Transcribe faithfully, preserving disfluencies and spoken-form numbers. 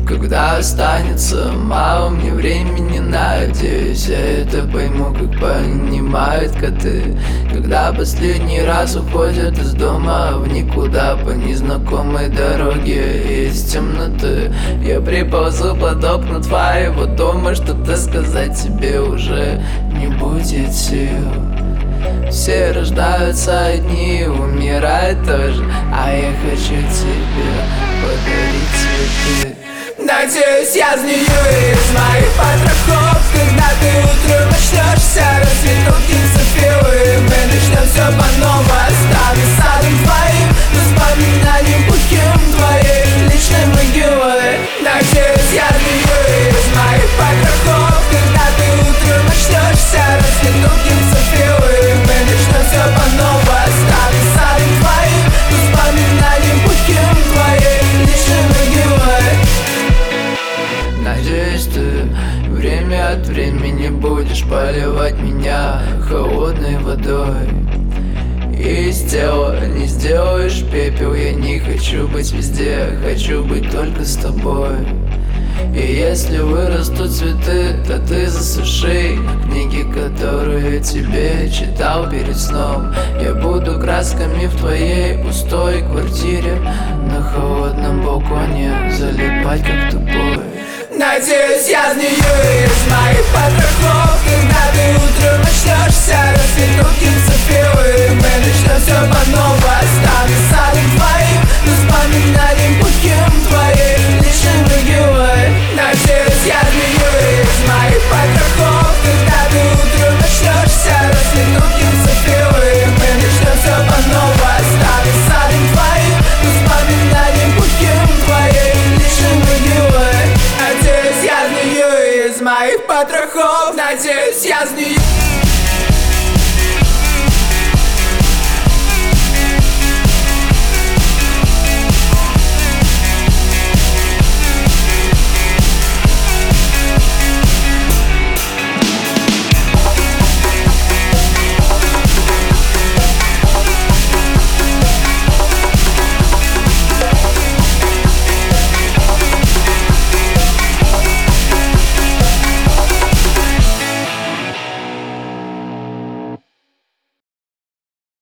Когда останется мало мне времени, надеюсь, я это пойму, как понимают коты. Когда последний раз уходят из дома в никуда по незнакомой дороге из темноты, я приползу под окна твоего дома, что-то сказать тебе уже не будет сил. Все рождаются одни, умирают тоже, а я хочу тебе подарить цветы. Надеюсь, я змею из моих потрохов, когда ты утром очнешься, расцветут гипсофилы. Мы начнем все по новой, стану садом твоим, воспоминанием пухим твоей личной могилы. Надеюсь, я змею из моих потрохов, когда ты утром очнешься, расцветут гипсофилы. Мы начнем все по новой, стану садом твоим, воспоминанием пухим твоей личной могилы. Надеюсь, ты время от времени будешь поливать меня холодной водой. И из тела не сделаешь пепел. Я не хочу быть везде, хочу быть только с тобой. И если вырастут цветы, то ты засуши книги, которые я тебе читал перед сном. Я буду красками в твоей пустой квартире, на холодном балконе залипать как тупой. Надеюсь, я змею из моих потрохов, когда ты утром очнешься, расцветут гипсофилы. Мы начнем все по новой, стану садом твоим, воспоминанием пухим твоей личной могилы. Надеюсь, я змею из моих потрохов, когда ты утром очнешься, расцветут гипсофилы. Мы начнем все по новой, стану садом твоим, воспоминанием пухим твоей личной могилы. Надеюсь, я змею из моих потрохов. Надеюсь, я змею.